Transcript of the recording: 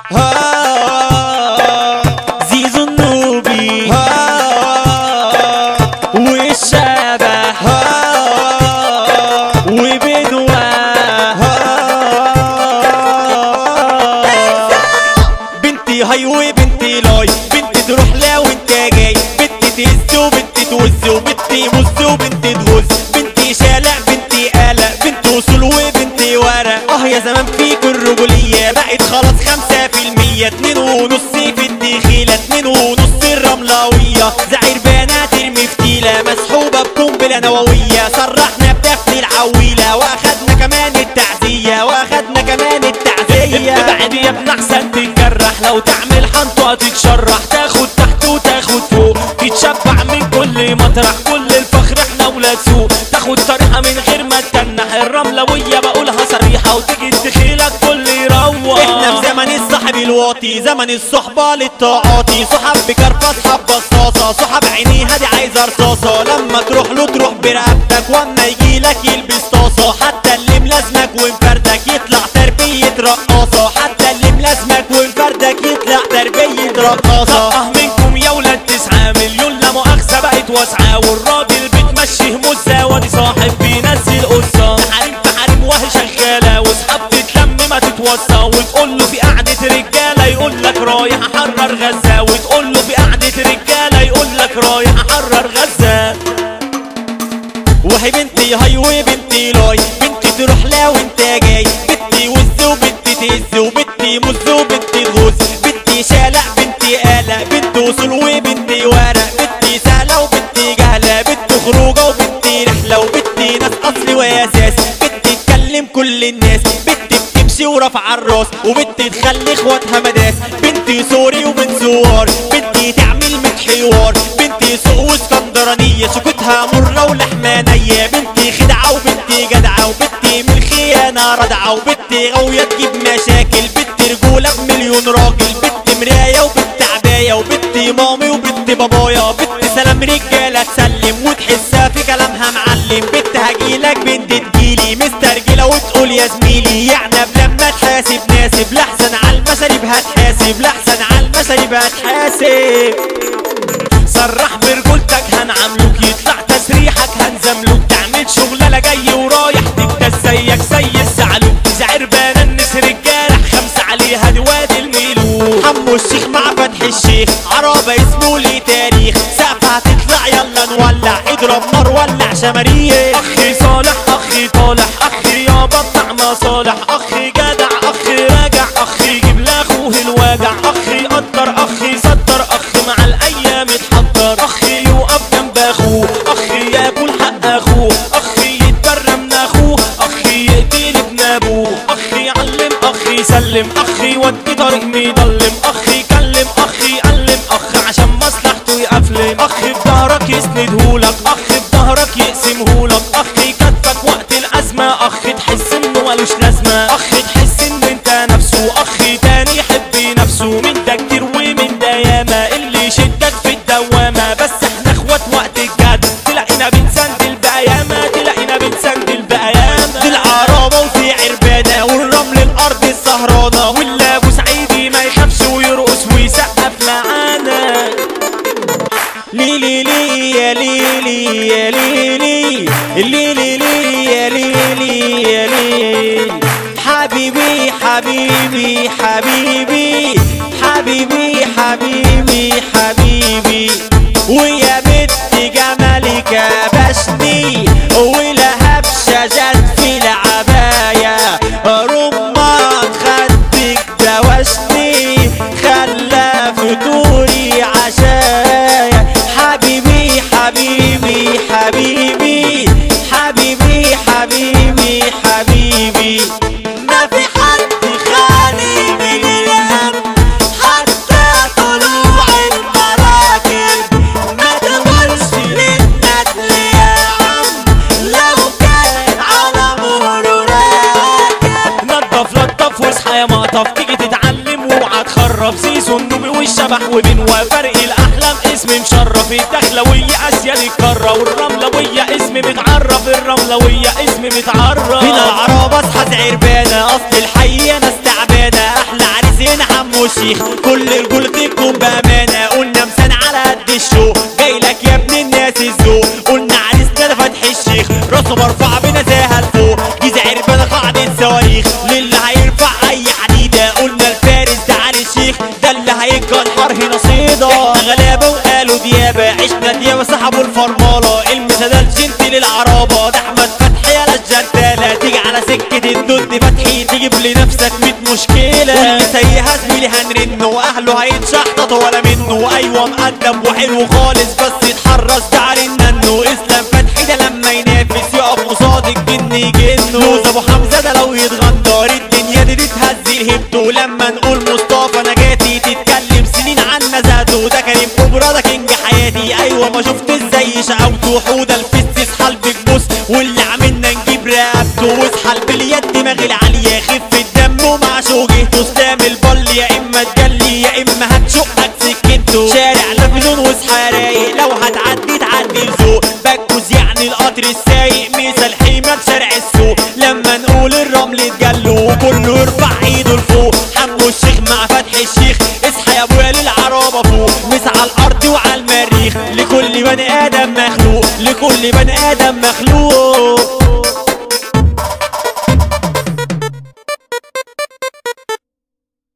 زيزو النوبي والشبح وبدوة بنتي هاي وبنتي لاي، بنتي تروح لا وانت جاي، بنتي تهز وبنتي توز وبنتي مز وبنتي تغز، بنتي شالع بنتي قلق، بنتي وصول وبنتي ورق. يا زمان فيك الرجولية بقت خلاص 5%، 2.5 في الدخيلة، 2.5 الرملاوية، زعير بنات المفتيلة مسحوبة بقنبلة نووية، صرحنا بدفن العويلة واخدنا كمان التعزية، واخدنا كمان التعزية. ابعد يا ابن احسن تتجرح، لو تعمل حنطة تتشرح، تاخد تحت وتاخد فوق، تتشبع من كل مطرح، كل الفخر احنا ولاد سوق، تاخد طريقة من غير ما تتنح، الرملوية بقولها صريحة وتيجي الدخيلة كل يروح. احنا في زمن الصاحب الواطي، زمن الصحبة للتعاطي، صحاب بكرفة صحاب بصاصة، صحاب عينيها دي عايزة رصاصة، لما تروح له تروح برقبتك، واما يجيلك يلبس طاسة، حتى اللي ملازمك ومفردك يطلع تربية رقاصة، حتى اللي ملازمك ومفردك يطلع تربية رقاصة. منكم يا ولاد 9 مليون لا مؤاخذة بقت واسعة، والراجل بتمشيه مزة وادي صاحب بينزل قصة، حريم في حريم وهي شغالة، واصحاب تتلم ما تتوصى، وتقول له في قعدة رجالة يقول لك رايح احرر غزة، وتقول له في قعدة رجالة يقول لك رايح احرر غزة. وهي بنتي هاي وبنتي لاي، بنتي تروح لا وانت جاي، بنتي وز وبنتي تهز وبنتي مز وبنتي تغز، بنتي شالع بنتي قلق، بنتي وصول وبنتي ورق، بنتي سهلة وبنتي جهلة، بنتي خروجة وبنتي رحلة، وبنتي ناس اصلي واساس، بنتي تكلم كل الناس، بنتي بتمشي ورافعة الراس، وبنتي تخلي اخواتها مداس، بنتي سوري وبنت سوار، بنتي تعمل متحوار، بنتي سوق واسكندرانية، سكوتها مرة ولحمانية، بنتي خدعة وبنتي جدعة، وبنتي من الخيانة ردعة، وبنتي غاوية تجيب مشاكل، بنتي رجولة بمليون راجل، بنتي مراية وبنتي عباية، وبنتي مامي وبنتي بابايا، بنتي سلام رجالة تسلم وتحسها في كلامها معلم، بنتي هجيلك بنتي تجيلي مسترجلة وتقول يا زميلي، يعني لما تحاسب ناسب، لحسن على المشاريب هتحاسب، لحسن على المشاريب هتحاسب. صرح برجولتك هنعملوك، يطلع تسريحك هنزملوك، تعمل شغلة جاي ورايح تبقى زيك زي الزعلوك، زعير بننس رجالة 5 عليها دي وادي الميلوك. حمو الشيخ مع فتح الشيخ عرابة اسمه ليه تاريخ، سقفها هتطلع يلا نولع، اضرب نار ولع شماريخ. اخي صالح اخي طالح، اخي يابا بتاع مصالح، اخي جدع اخي راجع، اخي يجيب لاخوه الواجع، اخي قدر اخي صدر، اخي مع الايام يتحضر، اخي يوقف جنب اخوه، اخي ياكل حق اخوه، اخي يتبرى من اخوه، اخي يقتل ابن ابوه، اخي يعلم اخي يسلم، اخي يودي طريق ميضلم، اخي يكلم اخي يعلم، اخي عشان مصلحته يقفلم، اخي في ظهرك يسندهولك، اخي في ظهرك يقسمهولك، اخي يكتفك وقت الازمه، اخي تحس انه ملوش لازمه، اخي تحس ان انت نفسه، اخي تاني يحب نفسه، من ده كتير ومن ده ياما اللي يشدك في الدوامه، بس احنا اخوات وقت الجد، تلاقينا بنسندل بقيامه، تلاقينا بنسندل بقيامه. دي العرابة ودي عربانة، والرمل الارض السهرانة، واللي ابو سعيدي ما يخافش ويرقص ويسقف معانا. ليلي لي يا ليلي يا ليلي ليلي لي يا ليلي يا ليلي، حبيبي حبيبي حبيبي حبيبي حبيبي حبيبي، ويا بنت جمالك بشني، ولهب شجت في العباية، رمان خدك دوشني، خلى فطوري عشايا، حبيبي حبيبي حبيبي حبيبي حبيبي حبيبي، ما في حد خالي من الهم، حتى طلوع المراكب، ما تقولش للندل يا عم، لو كان على مهره راكب. نضف واصحى يا مقطف، تيجي تتعلم واوعى تخرب، زيزو النوبي والشبح وبنوا، فرق الاحلام اسم مشرف، الدخلوية اسيا الكرة، والرملوية اسم متعرف، الرملوية اسم متعرف. هنا العرابة اصحى زعربانة، اصل الحي ناس تعبانة، احلى عريس علينا حمو الشيخ، كل رجولتكم بامانه قلنا مسان على قد الشوق، جايلك يا ابن الناس الذوق، قلنا عريسنا ده فتحي الشيخ، راسه مرفوعه بنزاهه لفوق، جيزه عربانه قاعده صواريخ، للي هيرفع اي حديده قلنا الفارس ده علي الشيخ، ده اللي هيجي الحر هنا صيده، احنا غلابه وقالوا ديابه، عشنا ديابه سحبوا الفرماله، المسدال جنتي للعرابه، ده احمد فتحي يا الجداله، تيجي على سكه الدود فتحي تجيب لنفسك 100 مشكله، واللي سيها زميلي هنرنه واهله هيتشحطط ولا منه، ايوه مقدم وحلو خالص بس يتحرص تعال الننو، اسلام فتحي ده لما ينافس يقف قصاد الجن يجنه، لوز ابو حمزه ده لو يتغندر الدنيا دي تهز هيبته، لما نقول مصطفى نجاتي تتكلم سنين عن نزهته، ده كريم كبرى ده كينج حياتي، ايوه ما شفت ازاي شقاوته، حوده الفس اسحل بتبص واللي عملنا نجيب رقبته، واسحل باليد دماغ العاليه خف الدم ومع شوجهته، اسلام البل يا اما تجلي يا اما هتشقك سكته، شارع لافلون واصحى رايق لو هتعدي تعدي لذوق، بكوز يعني القطر السايق مثال حماد شارع السوق، لما نقول الرمل اتجلوا وكله يرفع ايده لفوق، حمو الشيخ مع فتحي الشيخ، اصحى يا ابويا للعرابه فوق، مس على الارض وعلى المريخ، لكل بني ادم مخلوق، لكل بني ادم مخلوق.